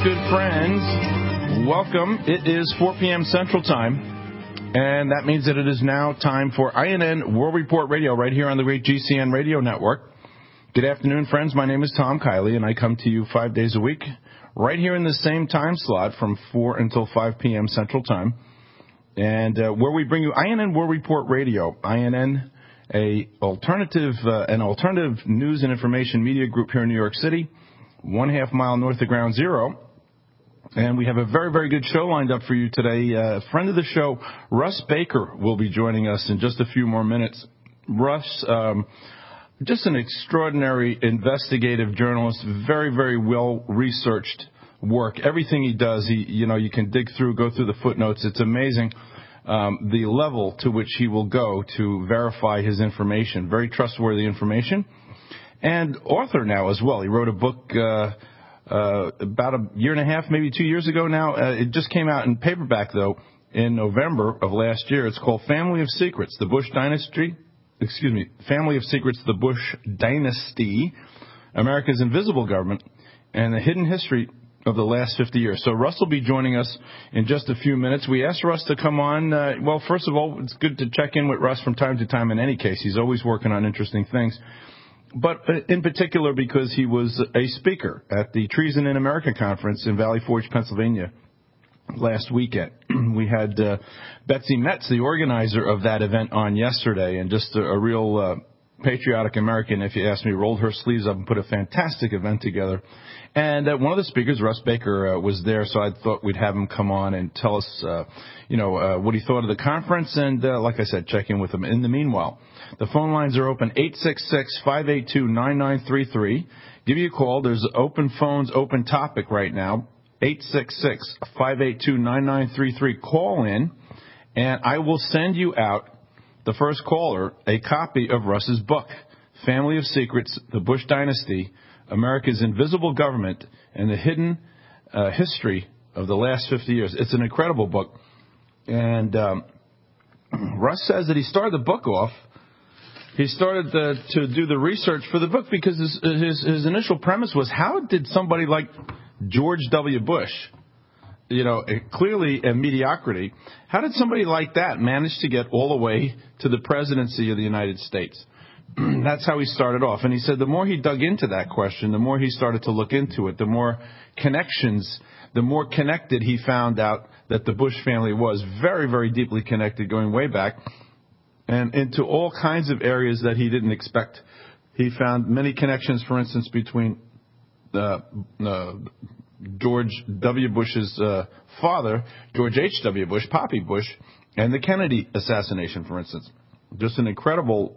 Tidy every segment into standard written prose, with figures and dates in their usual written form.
good friends. Welcome. It is 4 p.m. Central Time, and that means that it is now time for INN World Report Radio right here on the great GCN Radio Network. Good afternoon, friends. My name is Tom Kiley, and I come to you 5 days a week right here in the same time slot from 4 until 5 p.m. Central Time, and where we bring you INN World Report Radio. INN, an alternative news and information media group here in New York City, 1/2 mile north of Ground Zero. And we have a very, very good show lined up for you today. A friend of the show, Russ Baker, will be joining us in just a few more minutes. Russ, just an extraordinary investigative journalist, very, very well-researched work. Everything he does, you can dig through, go through the footnotes. It's amazing the level to which he will go to verify his information. Very trustworthy information. And author now as well. He wrote a book about a year and a half, maybe 2 years ago now. It just came out in paperback, though, in November of last year. It's called Family of Secrets, The Bush Dynasty, America's Invisible Government, and the Hidden History of the Last 50 Years. So Russ will be joining us in just a few minutes. We asked Russ to come on. Well, first of all, it's good to check in with Russ from time to time in any case. He's always working on interesting things. But in particular because he was a speaker at the Treason in America conference in Valley Forge, Pennsylvania last weekend. We had Betsy Metz, the organizer of that event, on yesterday, and just a real patriotic American, if you ask me, rolled her sleeves up and put a fantastic event together. And one of the speakers, Russ Baker, was there, so I thought we'd have him come on and tell us, what he thought of the conference, and like I said, check in with him. In the meanwhile, the phone lines are open, 866-582-9933. Give you a call. There's open phones, open topic right now, 866-582-9933. Call in, and I will send you out, the first caller, a copy of Russ's book, Family of Secrets, The Bush Dynasty, America's Invisible Government, and the Hidden History of the Last 50 Years. It's an incredible book. And Russ says that he started the book off. He started to do the research for the book because his initial premise was, how did somebody like George W. Bush, clearly a mediocrity, how did somebody like that manage to get all the way to the presidency of the United States? That's how he started off. And he said the more he dug into that question, the more he started to look into it, the more connections, the more connected he found out that the Bush family was. Very, very deeply connected, going way back, and into all kinds of areas that he didn't expect. He found many connections, for instance, between George W. Bush's father, George H.W. Bush, Poppy Bush, and the Kennedy assassination, for instance. Just an incredible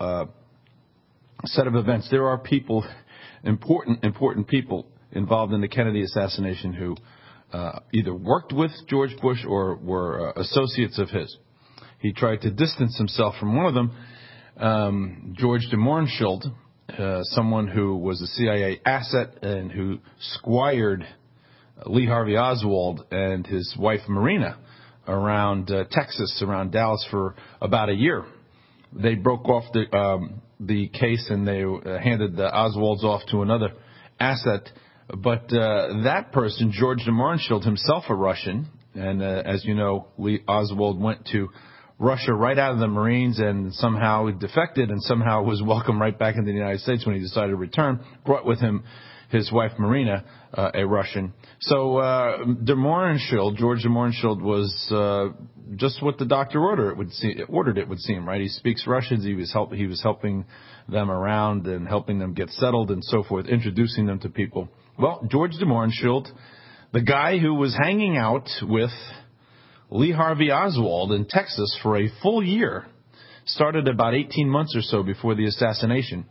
set of events. There are people, important people involved in the Kennedy assassination who either worked with George Bush or were associates of his. He tried to distance himself from one of them, George de Mohrenschildt, someone who was a CIA asset and who squired Lee Harvey Oswald and his wife Marina around Texas, around Dallas, for about a year. They broke off the case and they handed the Oswalds off to another asset. But that person, George de Mohrenschildt, himself a Russian, and as you know, Lee Oswald went to Russia right out of the Marines and somehow defected and somehow was welcomed right back into the United States when he decided to return, brought with him his wife Marina, a Russian. So George de Mohrenschildt was just what the doctor ordered. It would seem, right? He speaks Russian. He was helping them around and helping them get settled and so forth, introducing them to people. Well, George de Mohrenschildt, the guy who was hanging out with Lee Harvey Oswald in Texas for a full year, started about 18 months or so before the assassination.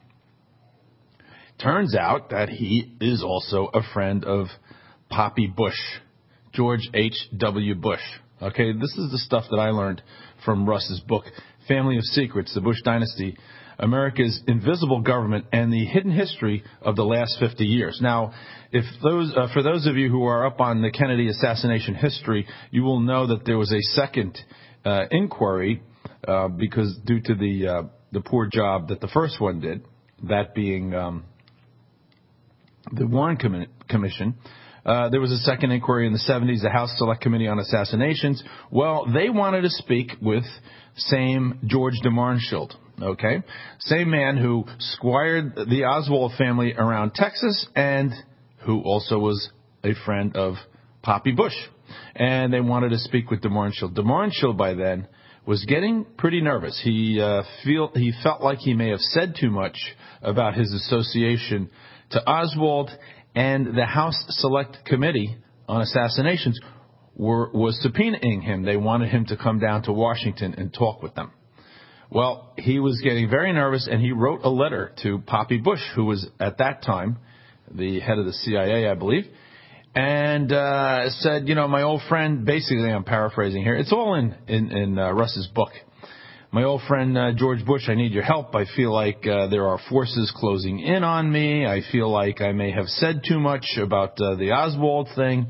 Turns out that he is also a friend of Poppy Bush, George H.W. Bush. Okay, this is the stuff that I learned from Russ's book, Family of Secrets, The Bush Dynasty, America's Invisible Government, and the Hidden History of the Last 50 Years. Now, for those of you who are up on the Kennedy assassination history, you will know that there was a second inquiry because due to the poor job that the first one did, that being the Warren Commission, There was a second inquiry in the 70s, the House Select Committee on Assassinations. Well, they wanted to speak with same George DeMarnshield, okay? Same man who squired the Oswald family around Texas and who also was a friend of Poppy Bush. And they wanted to speak with DeMarnshield. DeMarnshield, by then, was getting pretty nervous. He felt like he may have said too much about his association to Oswald, and the House Select Committee on Assassinations was subpoenaing him. They wanted him to come down to Washington and talk with them. Well, he was getting very nervous, and he wrote a letter to Poppy Bush, who was at that time the head of the CIA, I believe, and said, my old friend, basically I'm paraphrasing here, it's all in Russ's book. My old friend George Bush, I need your help. I feel like there are forces closing in on me. I feel like I may have said too much about the Oswald thing.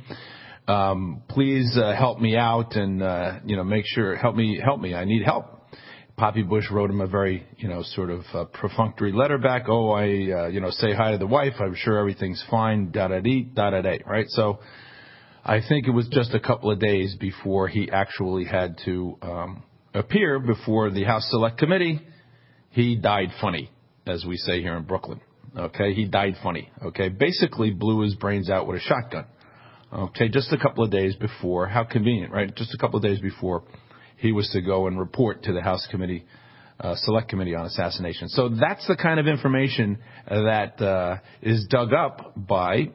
Please help me out and make sure help me. I need help. Poppy Bush wrote him a very sort of perfunctory letter back. Oh, I say hi to the wife. I'm sure everything's fine. Da-da-dee, da-da-day. Right. So I think it was just a couple of days before he actually had to appear before the House Select Committee. He died funny, as we say here in Brooklyn. Okay, he died funny. Okay, basically blew his brains out with a shotgun. Okay, just a couple of days before. How convenient, right? Just a couple of days before he was to go and report to the House Committee, Select Committee on Assassination. So that's the kind of information that is dug up by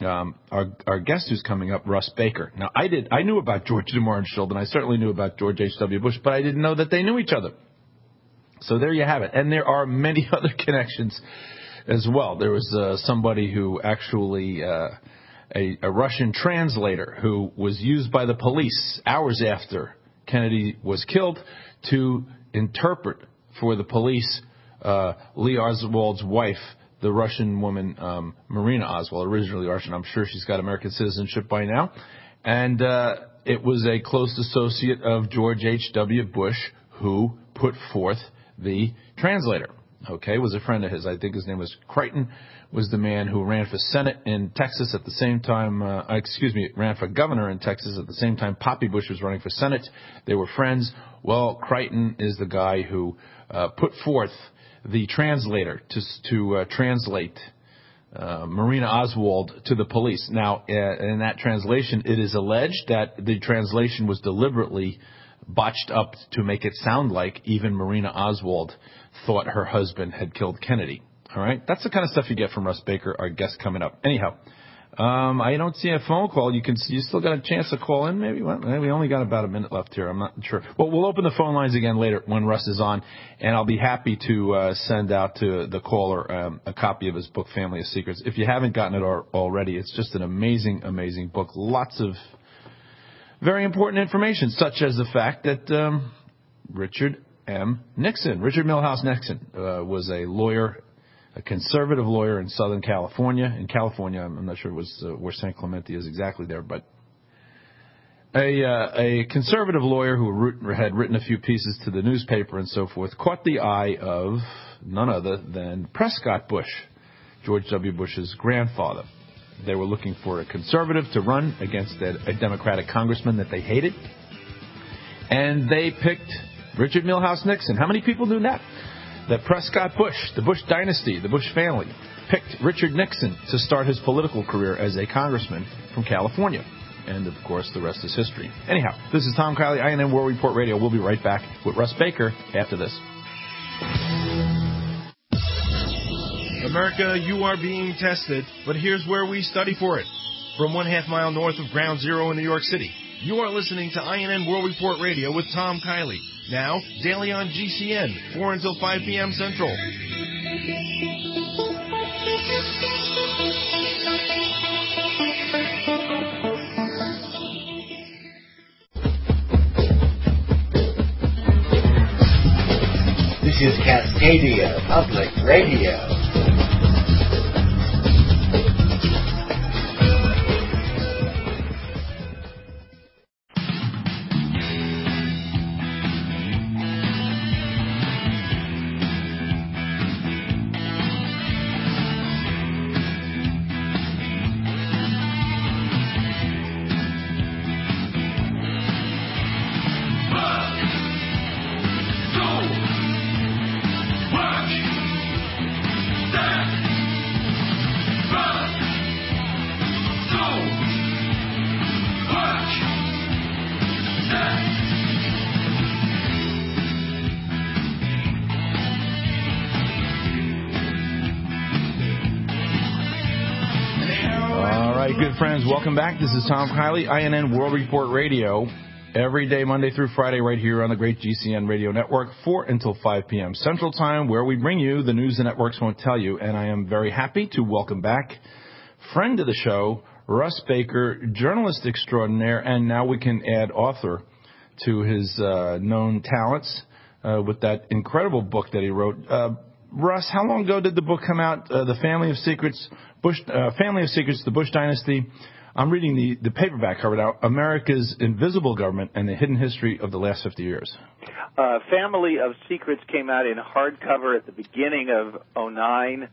our guest who's coming up, Russ Baker. Now, I knew about George DeMarnshield, and I certainly knew about George H.W. Bush, but I didn't know that they knew each other. So there you have it. And there are many other connections as well. There was somebody who actually, a Russian translator who was used by the police hours after Kennedy was killed to interpret for the police Lee Oswald's wife, the Russian woman, Marina Oswald, originally Russian. I'm sure she's got American citizenship by now. And it was a close associate of George H.W. Bush who put forth the translator. Okay, was a friend of his. I think his name was Crichton, was the man who ran for Senate in Texas at the same time, ran for governor in Texas at the same time Poppy Bush was running for Senate. They were friends. Well, Crichton is the guy who put forth the translator to translate Marina Oswald to the police. Now, in that translation, it is alleged that the translation was deliberately botched up to make it sound like even Marina Oswald thought her husband had killed Kennedy. All right? That's the kind of stuff you get from Russ Baker, our guest coming up. Anyhow, I don't see a phone call. You still got a chance to call in, maybe? Well, we only got about a minute left here. I'm not sure. Well, we'll open the phone lines again later when Russ is on, and I'll be happy to send out to the caller a copy of his book, Family of Secrets. If you haven't gotten it already, it's just an amazing, amazing book. Lots of very important information, such as the fact that Richard Milhouse Nixon, was a lawyer, a conservative lawyer in Southern California. In California, I'm not sure it was where San Clemente is exactly there, but a conservative lawyer who had written a few pieces to the newspaper and so forth, caught the eye of none other than Prescott Bush, George W. Bush's grandfather. They were looking for a conservative to run against a Democratic congressman that they hated, and they picked Richard Milhouse Nixon. How many people knew that? That Prescott Bush, the Bush dynasty, the Bush family, picked Richard Nixon to start his political career as a congressman from California. And, of course, the rest is history. Anyhow, this is Tom Kiley, INN World Report Radio. We'll be right back with Russ Baker after this. America, you are being tested, but here's where we study for it. From 1/2 mile north of Ground Zero in New York City, you are listening to INN World Report Radio with Tom Kiley. Now, daily on GCN, 4 until 5 p.m. Central. This is Cascadia Public Radio. right, good friends, welcome back. This is Tom Kiley, INN World Report Radio, every day, Monday through Friday, right here on the great GCN Radio Network, 4 until 5 p.m. Central Time, where we bring you the news the networks won't tell you. And I am very happy to welcome back friend of the show, Russ Baker, journalist extraordinaire, and now we can add author to his known talents with that incredible book that he wrote. Russ, how long ago did the book come out? The Family of Secrets, The Bush Dynasty. I'm reading the paperback cover now, America's Invisible Government and the Hidden History of the Last 50 Years. Family of Secrets came out in hardcover at the beginning of 2009.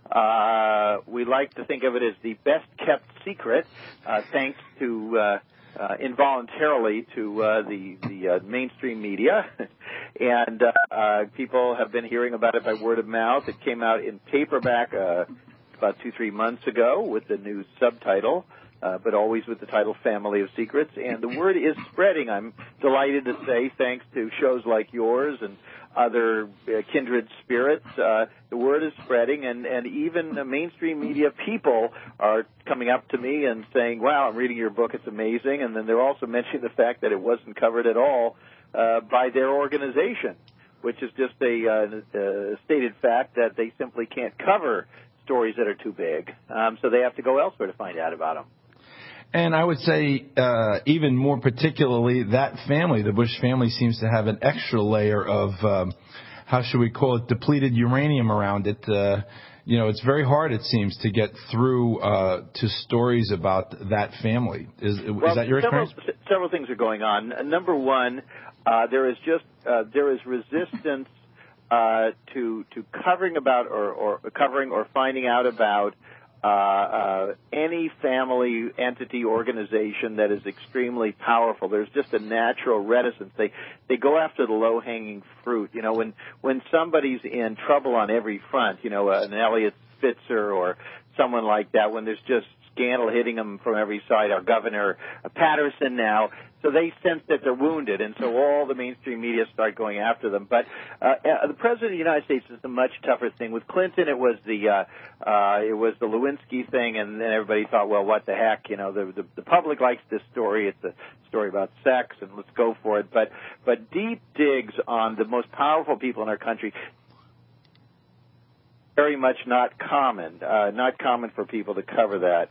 We like to think of it as the best-kept secret, thanks to involuntarily to the mainstream media. And people have been hearing about it by word of mouth. It came out in paperback about 2-3 months ago with the new subtitle, but always with the title Family of Secrets. And the word is spreading, I'm delighted to say, thanks to shows like yours and other kindred spirits. The word is spreading, and even the mainstream media people are coming up to me and saying, wow, I'm reading your book, it's amazing. And then they're also mentioning the fact that it wasn't covered at all by their organization, which is just a stated fact that they simply can't cover stories that are too big. So they have to go elsewhere to find out about them. And I would say even more particularly that family, the Bush family, seems to have an extra layer of, how should we call it, depleted uranium around it. It's very hard, it seems, to get through to stories about that family. Is that your experience? Several things are going on. Number one, there is resistance to covering about or covering or finding out about any family entity organization that is extremely powerful. There's just a natural reticence. They go after the low-hanging fruit. When somebody's in trouble on every front, an Elliot Spitzer or someone like that, when there's just scandal hitting them from every side, our Governor Patterson now, so they sense that they're wounded, and so all the mainstream media start going after them. But the President of the United States is a much tougher thing. With Clinton, it was the Lewinsky thing, and then everybody thought, well, what the heck? The public likes this story. It's a story about sex, and let's go for it. But deep digs on the most powerful people in our country, very much not common for people to cover that.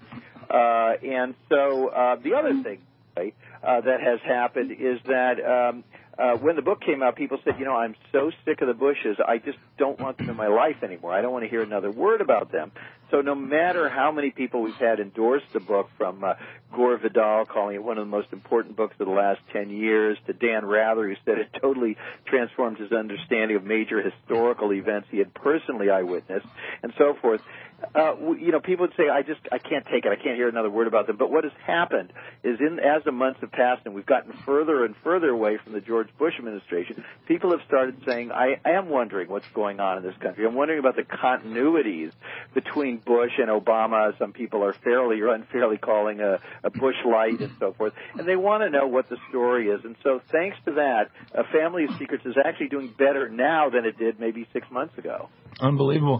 And so the other thing that has happened is that when the book came out, people said, I'm so sick of the Bushes, I just don't want them in my life anymore. I don't want to hear another word about them. So no matter how many people we've had endorse the book, from Gore Vidal calling it one of the most important books of the last 10 years, to Dan Rather, who said it totally transformed his understanding of major historical events he had personally eyewitnessed, and so forth. People would say, I can't take it. I can't hear another word about them. But what has happened is, as the months have passed and we've gotten further and further away from the George Bush administration, people have started saying, I am wondering what's going on in this country. I'm wondering about the continuities between Bush and Obama. Some people are fairly or unfairly calling a Bush light and so forth. And they want to know what the story is. And so thanks to that, Family of Secrets is actually doing better now than it did maybe 6 months ago. Unbelievable.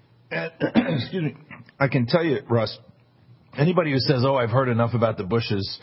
Excuse me. I can tell you, Russ, anybody who says, I've heard enough about the Bushes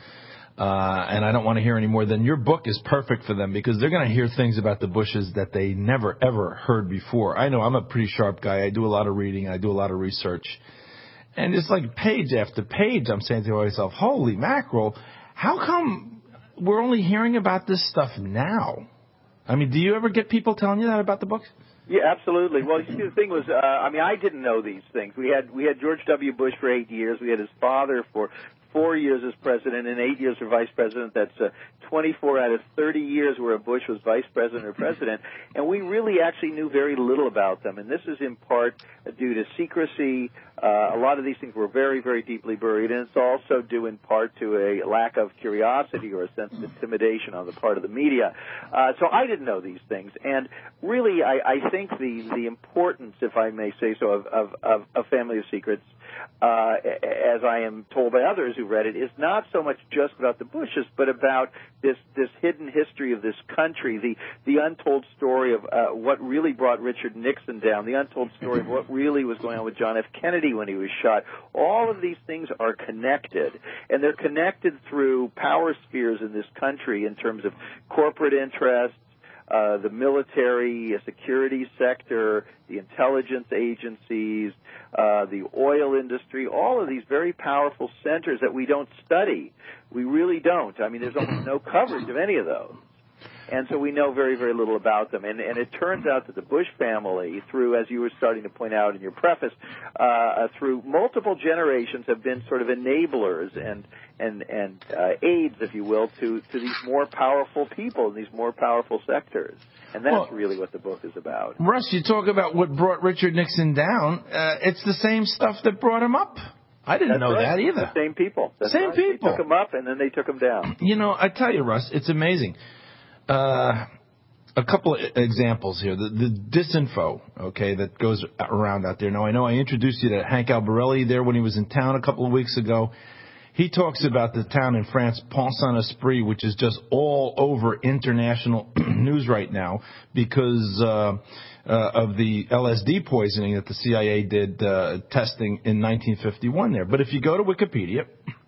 and I don't want to hear any more, then your book is perfect for them, because they're going to hear things about the Bushes that they never, ever heard before. I know I'm a pretty sharp guy. I do a lot of reading. I do a lot of research. And it's like page after page, I'm saying to myself, holy mackerel, how come we're only hearing about this stuff now? I mean, do you ever get people telling you that about the books? Yeah, absolutely. Well, you see, the thing was, I didn't know these things. We had George W. Bush for 8 years. We had his father for 4 years as president and 8 years for vice president. That's 24 out of 30 years where Bush was vice president or president. And we really actually knew very little about them. And this is in part due to secrecy. A lot of these things were very, very deeply buried. And it's also due in part to a lack of curiosity or a sense of intimidation on the part of the media. So I didn't know these things. And really, I think the importance, if I may say so, of Family of Secrets, as I am told by others who read it, is not so much just about the Bushes, but about this hidden history of this country, the untold story of what really brought Richard Nixon down, the untold story of what really was going on with John F. Kennedy Kennedy when he was shot. All of these things are connected, and they're connected through power spheres in this country in terms of corporate interests, the military, security sector, the intelligence agencies, the oil industry, all of these very powerful centers that we don't study. We really don't. I mean, there's almost no coverage of any of those. And so we know very, very little about them. And it turns out that the Bush family, through, as you were starting to point out in your preface, through multiple generations have been sort of enablers and aides, if you will, to these more powerful people in these more powerful sectors. And that's really what the book is about. Russ, you talk about what brought Richard Nixon down. It's the same stuff that brought him up. I didn't know that either. The same people. Same people. They took him up, and then they took him down. You know, I tell you, Russ, it's amazing. A couple of examples here. The disinfo, okay, that goes around out there. Now, I know I introduced you to Hank Albarelli there when he was in town a couple of weeks ago. He talks about the town in France, Pont-Saint-Esprit, which is just all over international news right now because of the LSD poisoning that the CIA did testing in 1951 there. But if you go to Wikipedia,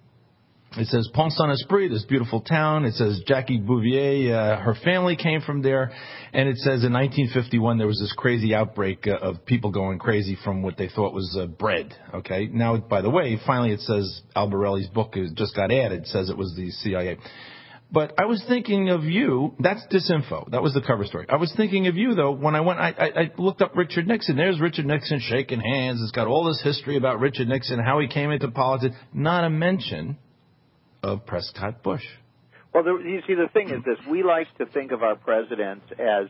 it says Pont-Saint-Esprit, this beautiful town. It says Jackie Bouvier, her family came from there. And it says in 1951 there was this crazy outbreak of people going crazy from what they thought was bread. Okay. Now, by the way, finally it says Albarelli's book just got added. It says it was the CIA. But I was thinking of you. That's disinfo. That was the cover story. I was thinking of you, though, when I went, I looked up Richard Nixon. There's Richard Nixon shaking hands. It's got all this history about Richard Nixon, how he came into politics. Not a mention of Prescott Bush. Well, you see, the thing is this. We like to think of our presidents as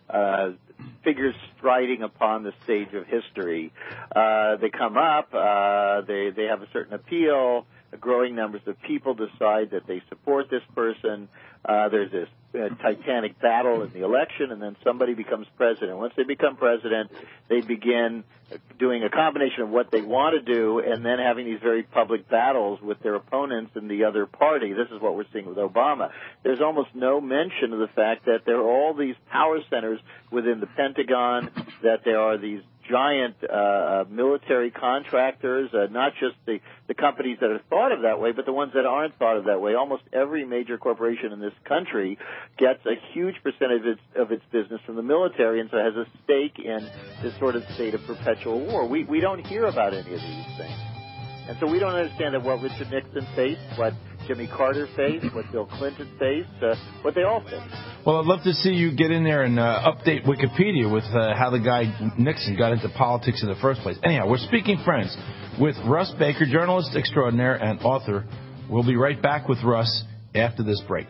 figures striding upon the stage of history. They come up, they have a certain appeal, growing numbers of people decide that they support this person. There's this titanic battle in the election, and then somebody becomes president. Once they become president, they begin doing a combination of what they want to do and then having these very public battles with their opponents in the other party. This is what we're seeing with Obama. There's almost no mention of the fact that there are all these power centers within the Pentagon, that there are these giant military contractors, not just the companies that are thought of that way, but the ones that aren't thought of that way. Almost every major corporation in this country gets a huge percentage of its business from the military, and so has a stake in this sort of state of perpetual war. We don't hear about any of these things. And so we don't understand that what Richard Nixon faced, what Jimmy Carter faced, what Bill Clinton faced, what they all faced. Well, I'd love to see you get in there and update Wikipedia with how the guy Nixon got into politics in the first place. Anyhow, we're speaking friends with Russ Baker, journalist extraordinaire and author. We'll be right back with Russ after this break.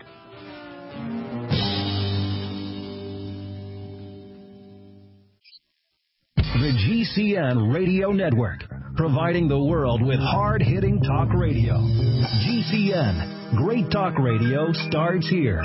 The GCN Radio Network, providing the world with hard-hitting talk radio. GCN, great talk radio starts here.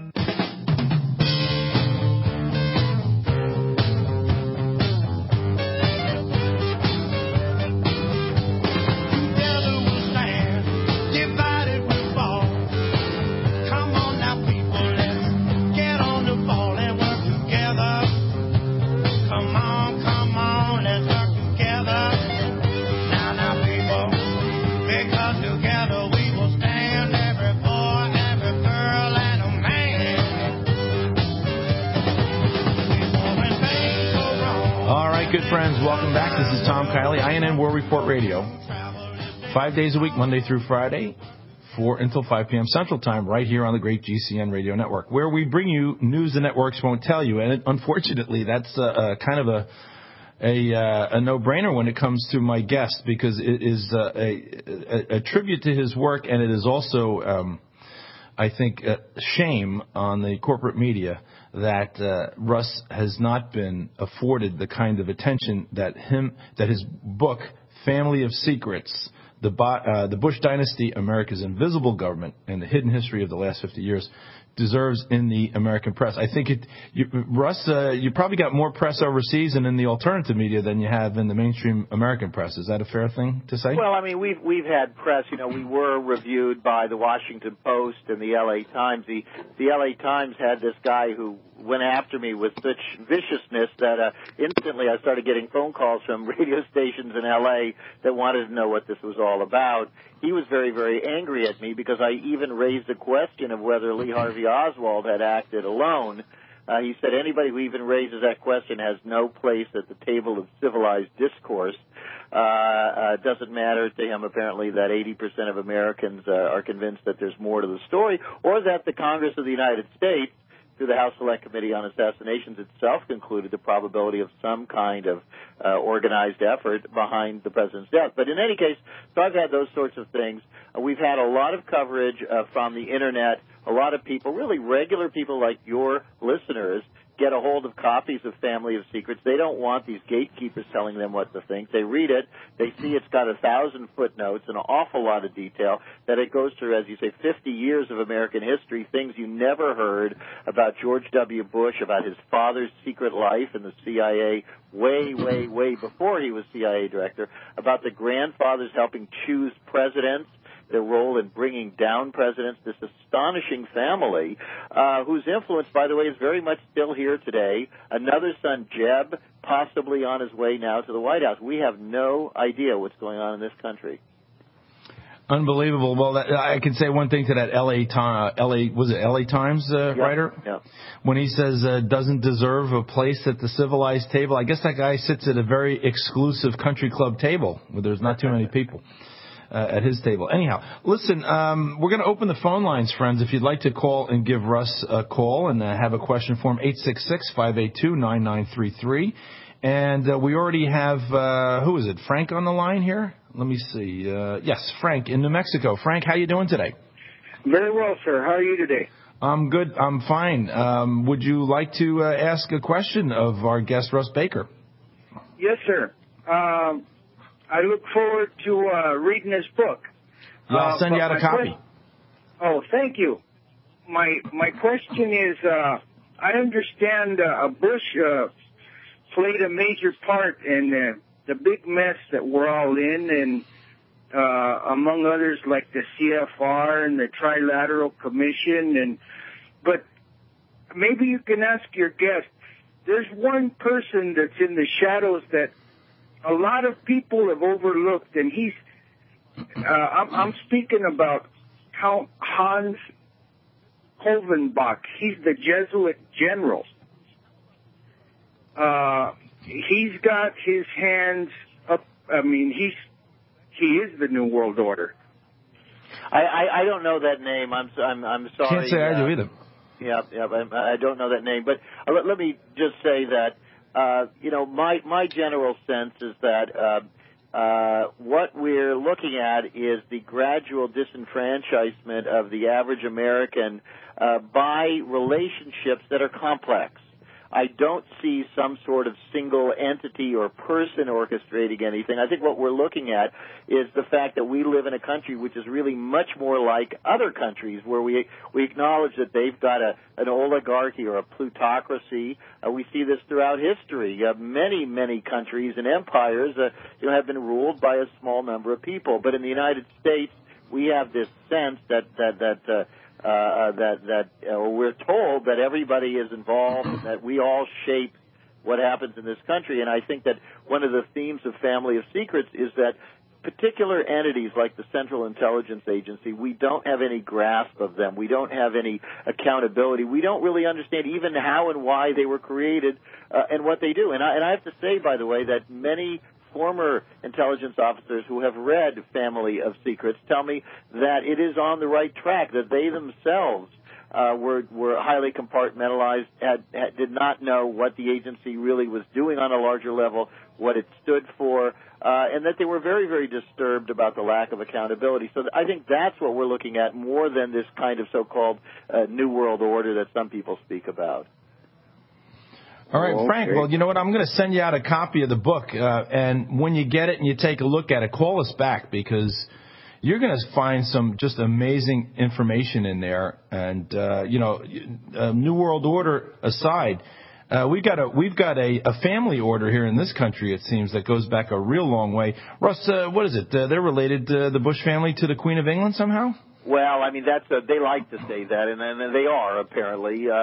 Good friends, welcome back. This is Tom Kiley, INN War Report Radio. 5 days a week, Monday through Friday, 4 until 5 p.m. Central Time, right here on the great GCN Radio Network, where we bring you news the networks won't tell you. And unfortunately, that's kind of a no-brainer when it comes to my guest, because it is a tribute to his work, and it is also, I think, shame on the corporate media that Russ has not been afforded the kind of attention that his book, Family of Secrets, the Bush Dynasty, America's Invisible Government, and the Hidden History of the Last 50 Years, deserves in the American press. I think Russ, you probably got more press overseas and in the alternative media than you have in the mainstream American press. Is that a fair thing to say? Well, I mean, we've had press. You know, we were reviewed by the Washington Post and the L.A. Times. The L.A. Times had this guy who went after me with such viciousness that instantly I started getting phone calls from radio stations in L.A. that wanted to know what this was all about. He was very, very angry at me because I even raised the question of whether Lee Harvey Oswald had acted alone. He said anybody who even raises that question has no place at the table of civilized discourse. It doesn't matter to him, apparently, that 80% of Americans are convinced that there's more to the story, or that the Congress of the United States, through the House Select Committee on Assassinations itself, concluded the probability of some kind of organized effort behind the president's death. But in any case, so I've had those sorts of things. We've had a lot of coverage from the Internet. A lot of people, really regular people like your listeners, get a hold of copies of Family of Secrets. They don't want these gatekeepers telling them what to think. They read it. They see it's got 1,000 footnotes, an awful lot of detail, that it goes through, as you say, 50 years of American history, things you never heard about George W. Bush, about his father's secret life in the CIA way before he was CIA director, about the grandfathers helping choose presidents, their role in bringing down presidents, this astonishing family whose influence, by the way, is very much still here today. Another son, Jeb, possibly on his way now to the White House. We have no idea what's going on in this country. Unbelievable. Well, I can say one thing to that LA Times writer? Yeah. When he says doesn't deserve a place at the civilized table, I guess that guy sits at a very exclusive country club table where there's not too many people at his table. Anyhow, listen, we're going to open the phone lines, friends. If you'd like to call and give Russ a call and have a question for him, 866-582-9933. And we already have, who is it, Frank on the line here? Let me see. Yes, Frank in New Mexico. Frank, how you doing today? Very well, sir. How are you today? I'm good. I'm fine. Would you like to ask a question of our guest, Russ Baker? Yes, sir. I look forward to reading this book. Well, I'll send you out a copy. Oh, thank you. My question is, I understand Bush played a major part in the big mess that we're all in, and among others like the CFR and the Trilateral Commission. But maybe you can ask your guest, there's one person that's in the shadows that a lot of people have overlooked, and he's, I'm speaking about Count Hans Hovenbach. He's the Jesuit general. He's got his hands up. I mean, he is the New World Order. I don't know that name. I'm sorry. Can't say I do either. Yeah, I don't know that name. But let me just say that, my general sense is that what we're looking at is the gradual disenfranchisement of the average American by relationships that are complex. I don't see some sort of single entity or person orchestrating anything. I think what we're looking at is the fact that we live in a country which is really much more like other countries, where we acknowledge that they've got an oligarchy or a plutocracy. We see this throughout history. Many countries and empires have been ruled by a small number of people. But in the United States, we have this sense that we're told that everybody is involved and that we all shape what happens in this country. And I think that one of the themes of Family of Secrets is that particular entities like the Central Intelligence Agency, we don't have any grasp of them. We don't have any accountability. We don't really understand even how and why they were created and what they do. And I have to say, by the way, that many former intelligence officers who have read Family of Secrets tell me that it is on the right track, that they themselves were highly compartmentalized, did not know what the agency really was doing on a larger level, what it stood for, and that they were very, very disturbed about the lack of accountability. So I think that's what we're looking at more than this kind of so-called New World Order that some people speak about. All right, Frank, well, you know what? I'm going to send you out a copy of the book, and when you get it and you take a look at it, call us back, because you're going to find some just amazing information in there. And, New World Order aside, we've got a family order here in this country, it seems, that goes back a real long way. Russ, what is it? They're related, the Bush family, to the Queen of England somehow? Well, I mean, they like to say that, and they are, apparently.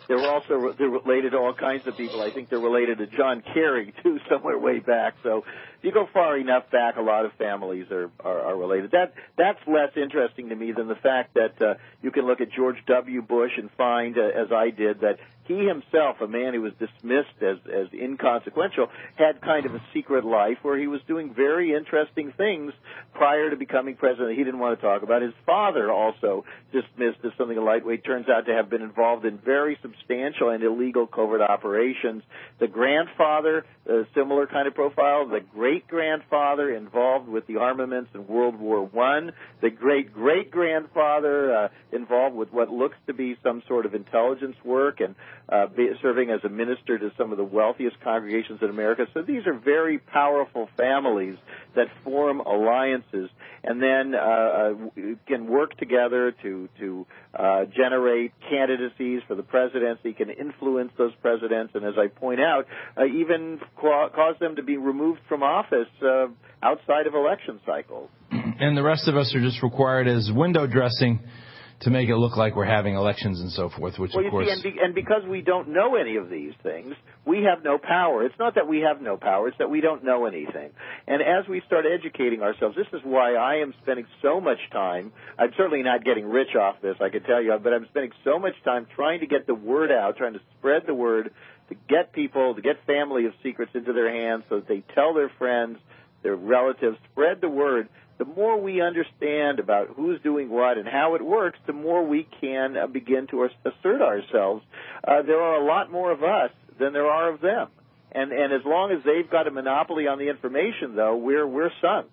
they're related to all kinds of people. I think they're related to John Kerry, too, somewhere way back. So if you go far enough back, a lot of families are related. That's less interesting to me than the fact that you can look at George W. Bush and find, as I did, that he himself, a man who was dismissed as inconsequential, had kind of a secret life where he was doing very interesting things prior to becoming president that he didn't want to talk about. His father, also dismissed as something lightweight, turns out to have been involved in very substantial and illegal covert operations. The grandfather, a similar kind of profile. The great-grandfather involved with the armaments in World War I. The great-great-grandfather involved with what looks to be some sort of intelligence work and serving as a minister to some of the wealthiest congregations in America. So these are very powerful families that form alliances and then can work together to generate candidacies for the presidency, can influence those presidents, and as I point out, even cause them to be removed from office outside of election cycles. And the rest of us are just required as window dressing to make it look like we're having elections and so forth, which, well, of course... See, and because we don't know any of these things, we have no power. It's not that we have no power, it's that we don't know anything. And as we start educating ourselves, this is why I am spending so much time. I'm certainly not getting rich off this, I can tell you, but I'm spending so much time trying to get the word out, trying to spread the word, to get people, to get family of secrets into their hands so that they tell their friends, their relatives, spread the word. The more we understand about who's doing what and how it works, the more we can begin to assert ourselves. There are a lot more of us than there are of them. And as long as they've got a monopoly on the information, though, we're sunk.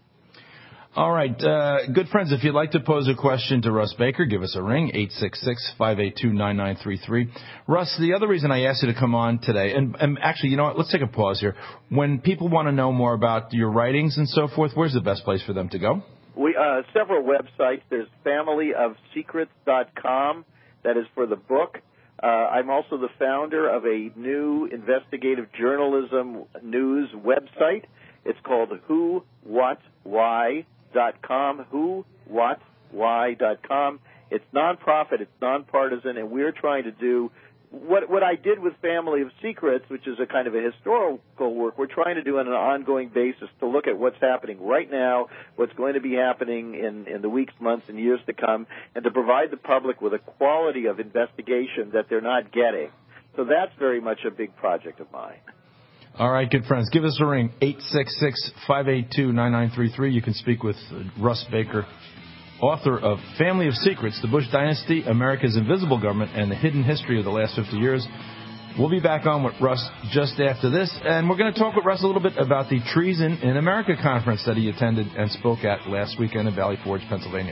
All right. Good friends, if you'd like to pose a question to Russ Baker, give us a ring, 866-582-9933. Russ, the other reason I asked you to come on today, and actually, you know what, let's take a pause here. When people want to know more about your writings and so forth, where's the best place for them to go? Several websites. There's familyofsecrets.com. That is for the book. I'm also the founder of a new investigative journalism news website. It's called WhoWhatWhy.com, whowhatwhy.com. It's nonprofit, it's nonpartisan, and we're trying to do what I did with Family of Secrets, which is a kind of a historical work. We're trying to do on an ongoing basis to look at what's happening right now, what's going to be happening in the weeks, months, and years to come, and to provide the public with a quality of investigation that they're not getting. So that's very much a big project of mine. All right, good friends. Give us a ring, 866-582-9933. You can speak with Russ Baker, author of Family of Secrets, The Bush Dynasty, America's Invisible Government, and the Hidden History of the Last 50 Years. We'll be back on with Russ just after this, and we're going to talk with Russ a little bit about the Treason in America conference that he attended and spoke at last weekend in Valley Forge, Pennsylvania.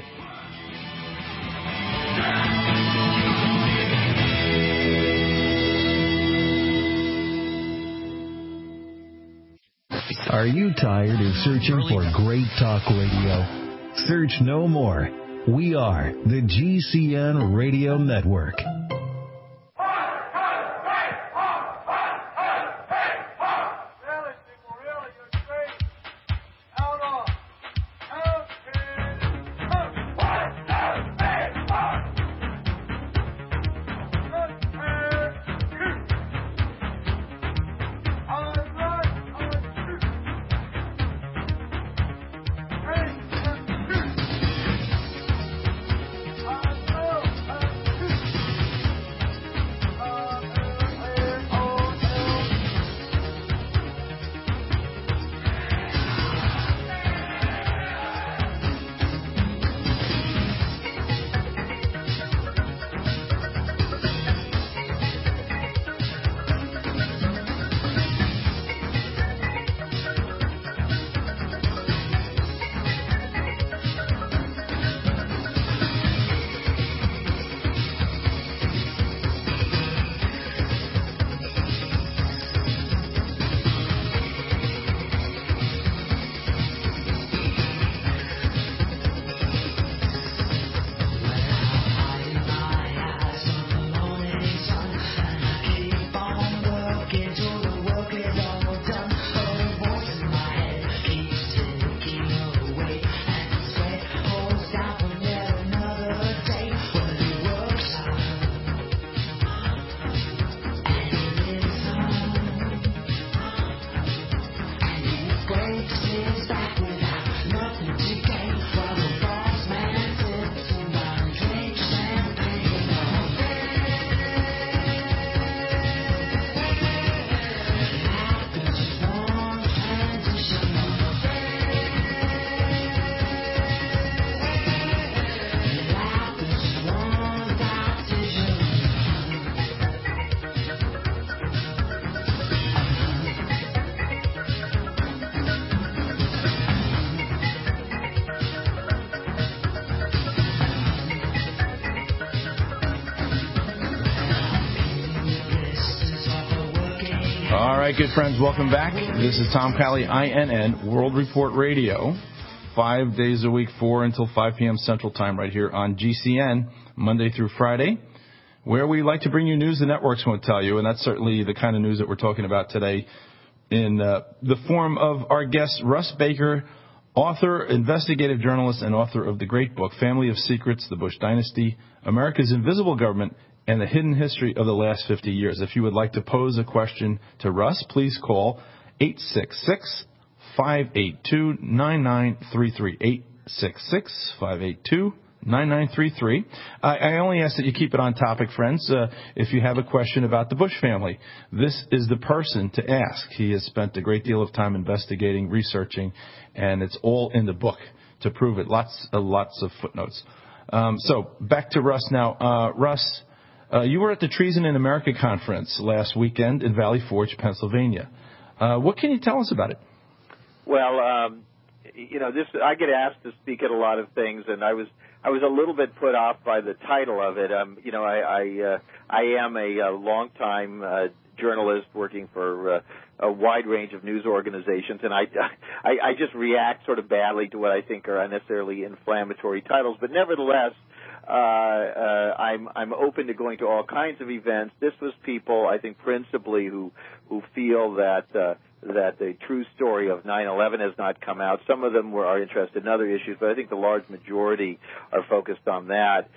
Are you tired of searching for great talk radio? Search no more. We are the GCN Radio Network. right, good friends, welcome back. This is Tom Kiley, INN, World Report Radio, 5 days a week, 4 until 5 p.m. Central Time, right here on GCN, Monday through Friday, where we like to bring you news the networks won't tell you, and that's certainly the kind of news that we're talking about today in the form of our guest, Russ Baker, author, investigative journalist, and author of the great book, Family of Secrets, The Bush Dynasty, America's Invisible Government, and the Hidden History of the Last 50 Years. If you would like to pose a question to Russ, please call 866-582-9933, 866-582-9933. I only ask that you keep it on topic, friends. If you have a question about the Bush family, this is the person to ask. He has spent a great deal of time investigating, researching, and it's all in the book to prove it. Lots of footnotes. So back to Russ now. Russ, you were at the Treason in America conference last weekend in Valley Forge, Pennsylvania. What can you tell us about it? Well, I get asked to speak at a lot of things, and I was a little bit put off by the title of it. I am a longtime journalist working for a wide range of news organizations, and I just react sort of badly to what I think are unnecessarily inflammatory titles. But nevertheless, I'm open to going to all kinds of events. This was people, I think, principally who feel that the true story of 9/11 has not come out. Some of them are interested in other issues, but I think the large majority are focused on that.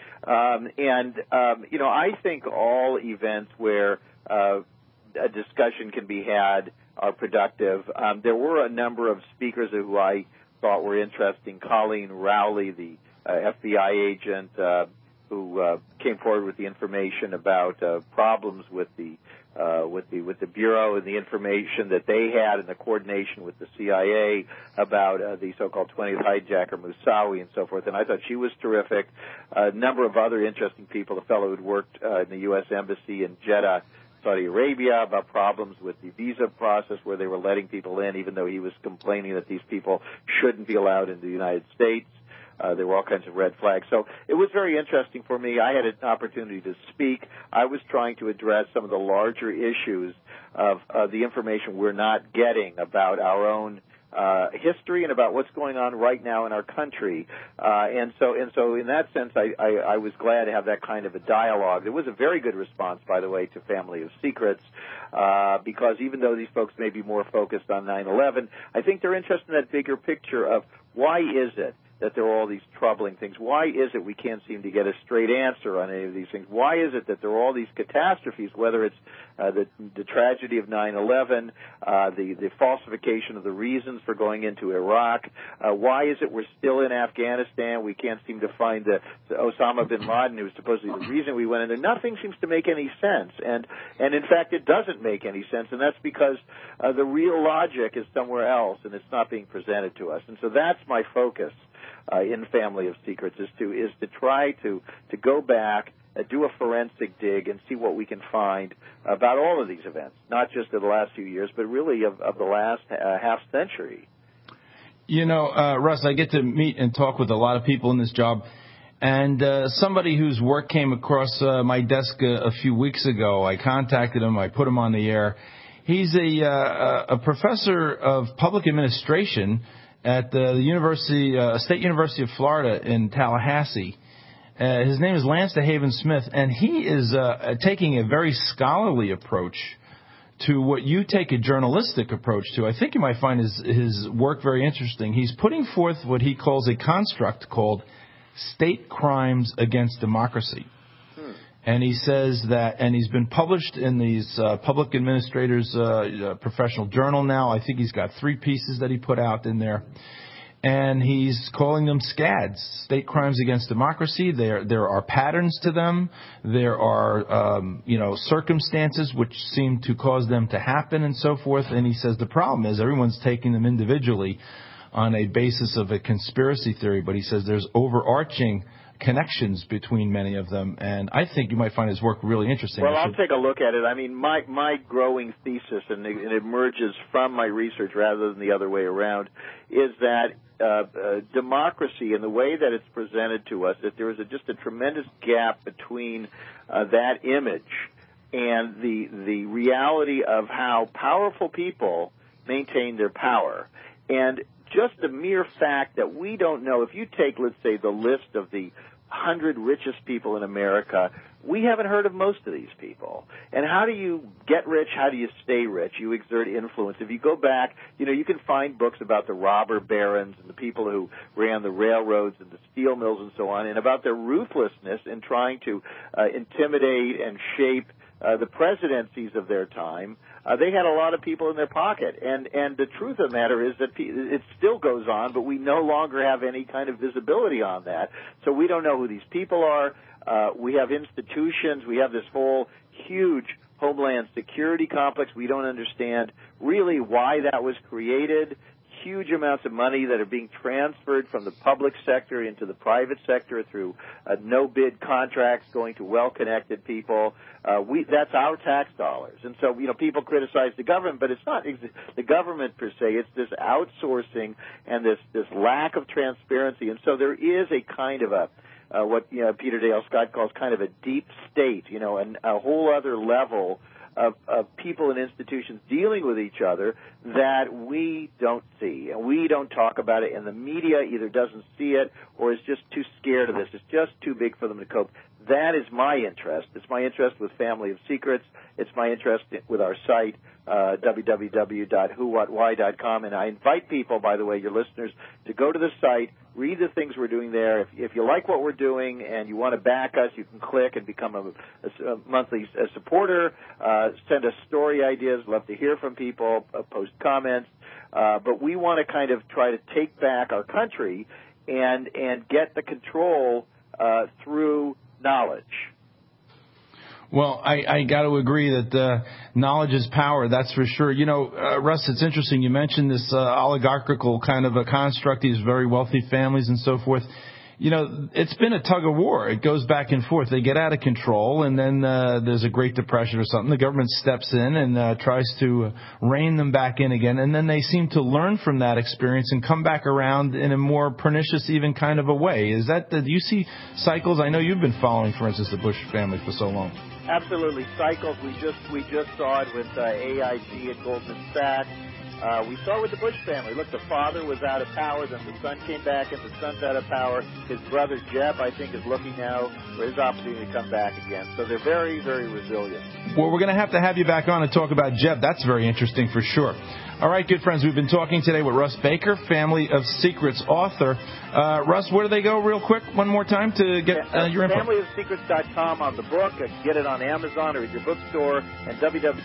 I think all events where a discussion can be had are productive. There were a number of speakers who I thought were interesting. Colleen Rowley, the FBI agent who came forward with the information about problems with the Bureau and the information that they had and the coordination with the CIA about the so-called 20th hijacker Moussaoui and so forth. And I thought she was terrific. A number of other interesting people. The fellow who'd worked in the U.S. Embassy in Jeddah, Saudi Arabia, about problems with the visa process where they were letting people in even though he was complaining that these people shouldn't be allowed into the United States. There were all kinds of red flags. So it was very interesting for me. I had an opportunity to speak. I was trying to address some of the larger issues of the information we're not getting about our own history and about what's going on right now in our country. And so in that sense, I was glad to have that kind of a dialogue. It was a very good response, by the way, to Family of Secrets, because even though these folks may be more focused on 9/11, I think they're interested in that bigger picture of why is it that there are all these troubling things? Why is it we can't seem to get a straight answer on any of these things? Why is it that there are all these catastrophes, whether it's the tragedy of 9/11, the falsification of the reasons for going into Iraq? Why is it we're still in Afghanistan? We can't seem to find the Osama bin Laden, who's supposedly the reason we went in there. Nothing seems to make any sense. And in fact, it doesn't make any sense, and that's because the real logic is somewhere else, and it's not being presented to us. And so that's my focus in Family of Secrets, is to try to go back, do a forensic dig, and see what we can find about all of these events, not just of the last few years, but really of the last half century. Russ, I get to meet and talk with a lot of people in this job, and somebody whose work came across my desk a few weeks ago, I contacted him, I put him on the air. He's a professor of public administration at the State University of Florida in Tallahassee. His name is Lance DeHaven Smith, and he is taking a very scholarly approach to what you take a journalistic approach to. I think you might find his work very interesting. He's putting forth what he calls a construct called state crimes against democracy. And he says that, and he's been published in these Public Administrators Professional Journal now. I think he's got 3 pieces that he put out in there. And he's calling them SCADs, State Crimes Against Democracy. There are patterns to them. There are, circumstances which seem to cause them to happen and so forth. And he says the problem is everyone's taking them individually on a basis of a conspiracy theory. But he says there's overarching connections between many of them, and I think you might find his work really interesting. Well, I'll take a look at it. I mean, my growing thesis, and it emerges from my research rather than the other way around, is that democracy and the way that it's presented to us, that there is just a tremendous gap between that image and the reality of how powerful people maintain their power. And just the mere fact that we don't know, if you take, let's say, the list of the 100 richest people in America, we haven't heard of most of these people. And how do you get rich? How do you stay rich? You exert influence. If you go back, you can find books about the robber barons and the people who ran the railroads and the steel mills and so on, and about their ruthlessness in trying to intimidate and shape the presidencies of their time. They had a lot of people in their pocket. And the truth of the matter is that it still goes on, but we no longer have any kind of visibility on that. So we don't know who these people are. We have institutions. We have this whole huge Homeland Security complex. We don't understand really why that was created. Huge amounts of money that are being transferred from the public sector into the private sector through no-bid contracts going to well-connected people. That's our tax dollars. And so, people criticize the government, but it's not the government per se. It's this outsourcing and this lack of transparency. And so there is a kind of what Peter Dale Scott calls kind of a deep state, and a whole other level of people and institutions dealing with each other that we don't see, and we don't talk about it, and the media either doesn't see it or is just too scared of this. It's just too big for them to cope. That is my interest. It's my interest with Family of Secrets. It's my interest with our site, www.whowhatwhy.com. And I invite people, by the way, your listeners, to go to the site, read the things we're doing there. If you like what we're doing and you want to back us, you can click and become a monthly supporter, send us story ideas. Love to hear from people, post comments. But we want to kind of try to take back our country and get the control through knowledge. Well, I got to agree that knowledge is power. That's for sure. Russ, it's interesting. You mentioned this oligarchical kind of a construct, these very wealthy families and so forth. It's been a tug of war. It goes back and forth. They get out of control, and then there's a Great Depression or something. The government steps in and tries to rein them back in again, and then they seem to learn from that experience and come back around in a more pernicious even kind of a way. Do you see cycles? I know you've been following, for instance, the Bush family for so long. Absolutely. Cycles. We just saw it with AIG and Goldman Sachs. We saw it with the Bush family. Look, the father was out of power, then the son came back, and the son's out of power. His brother, Jeb, I think, is looking now for his opportunity to come back again. So they're very, very resilient. Well, we're going to have you back on and talk about Jeb. That's very interesting for sure. All right, good friends, we've been talking today with Russ Baker, Family of Secrets author. Russ, where do they go real quick one more time to get your info? FamilyofSecrets.com on the book. Get it on Amazon or at your bookstore, and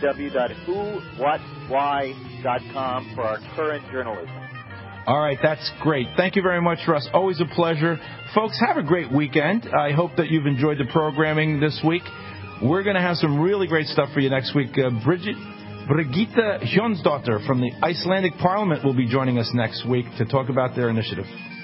www.whowhatwhy.com for our current journalism. All right, that's great. Thank you very much, Russ. Always a pleasure. Folks, have a great weekend. I hope that you've enjoyed the programming this week. We're going to have some really great stuff for you next week. Brigitte Jonsdottir from the Icelandic Parliament will be joining us next week to talk about their initiative.